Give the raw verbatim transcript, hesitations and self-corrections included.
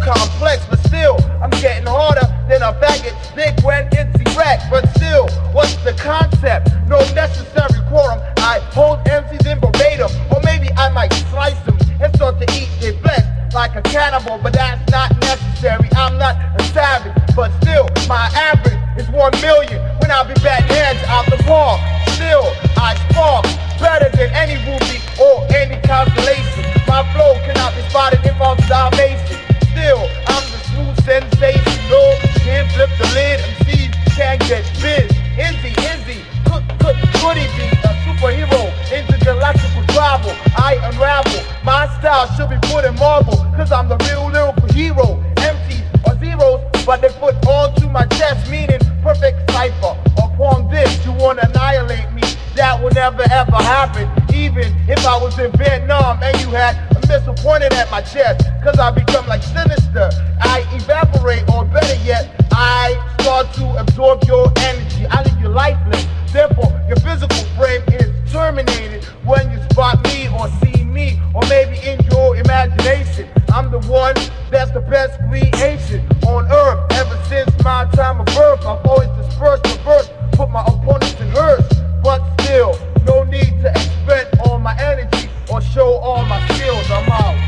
complex, but still, I'm getting harder than a faggot's dick when it's erect. But still, what's the concept? No necessary quorum. I hold M Cs in verbatim, or maybe I might slice them and start to eat their flesh like a cannibal, but that's not necessary. I'm not a savage, but still, my average is one million when I be batting heads out the park. Still, I spark better than any movie or any constellation. My flow cannot be spotted if I'm starvation. Still, I'm the smooth sensation. No, can't flip the lid. M Cs can't get biz. Izzy, Izzy, could, could, could he be a superhero? Intergalactical travel, I unravel. My style should be put in marble, cause I'm the real lyrical hero. M Cs are zeros, but they put onto my chest, meaning perfect cipher. Upon this, you wanna annihilate me. That would never ever happen, even if I was in Vietnam and you had a missile pointed at my chest. Cause I become like Sinister, I evaporate, or better yet, I start to absorb your energy. I leave you lifeless, therefore your physical frame is terminated when you spot me or see me, or maybe in your imagination. I'm the one that's the best creation on earth. Ever since my time of birth, I've always dispersed the verse, put my opponents in hers. But still, no need to expend all my energy or show all my skills. I'm out.